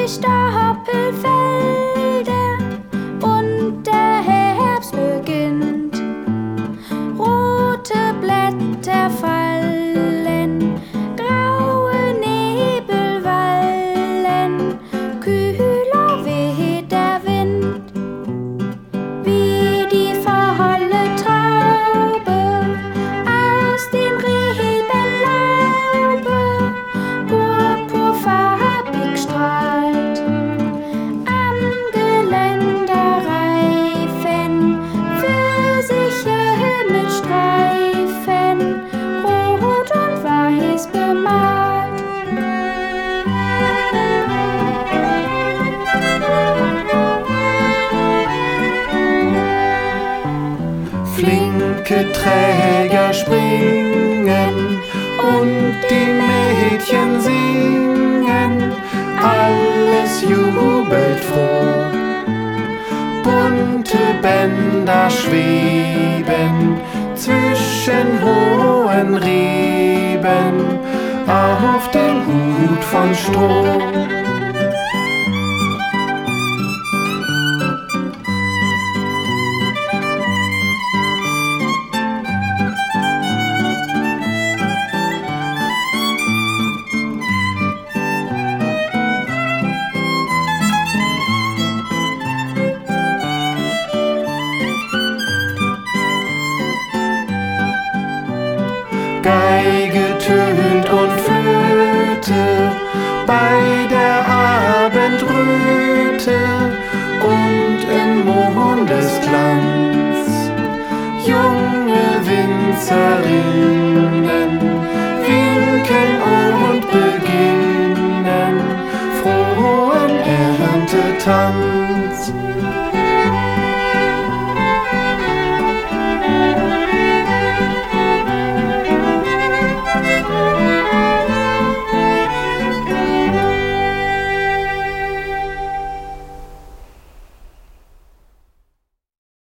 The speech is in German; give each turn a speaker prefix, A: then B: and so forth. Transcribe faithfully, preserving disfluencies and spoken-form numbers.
A: Stoppelfelder und der Herbst beginnt. Rote Blätter fallen, graue Nebel wallen, kühler weht der Wind. Wie die fahle Traube aus dem Rebenlaube, purpurfarbig strahlt. Am Geländer reifen Pfirsiche mit Streifen, rot und weiß bemalt.
B: Flinke Träger springen und die Mädchen singen, alles jubelt froh. Bunte Bänder schweben zwischen hohen Reben auf dem Hut von Stroh. Geige tönt und Flöte bei der Abendröte und im Mondesglanz. Junge Winzerinnen winken und beginnen frohen Erntetanz.